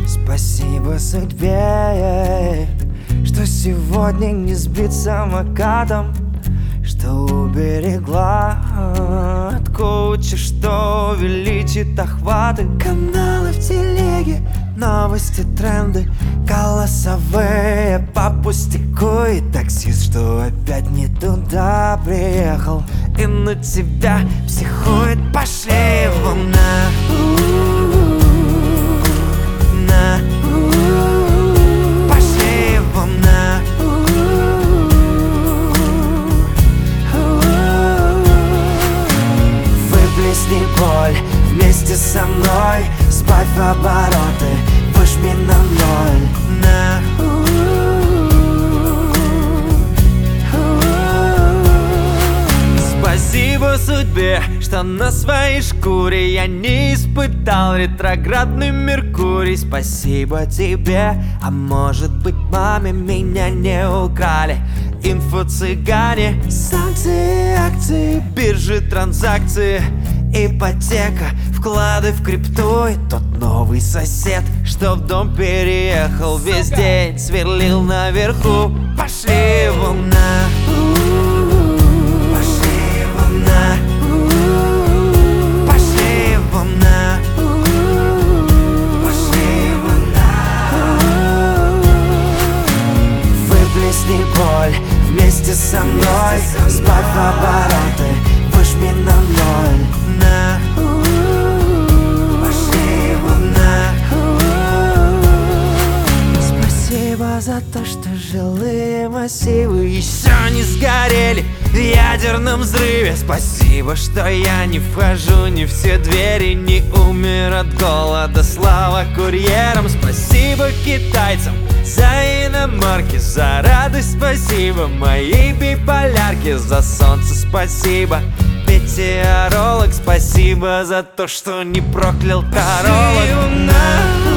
Спасибо судьбе, что сегодня не сбит самокатом, что уберегла от коуча, что увеличит охваты. Каналы в телеге, новости, тренды, голосовые по пустяку. И таксист, что опять не туда приехал и на тебя психует. Пошли его на пошли его на выплесни боль вместе со мной, сбавь обороты, выжми на ноль. Спасибо судьбе, что на своей шкуре я не испытал ретроградный Меркурий. Спасибо тебе, а может быть маме меня не украли. Инфо-цыгане, санкции, акции, биржи, транзакции, ипотека, вклады в крипту. И тот новый сосед, что в дом переехал, весь день сверлил наверху. Пошли его на выплесни боль вместе со мной, сбавь обороты, выжми на ноль. Пошли его на. Спасибо за то, что жилые массивы еще не сгорели в ядерном взрыве. Спасибо, что я не вхожу ни в все двери, не умер от голода. Слава курьерам, спасибо китайцам за иномарки, за радость спасибо моей биполярке, за солнце спасибо метеоролог, спасибо за то, что не проклял таролог.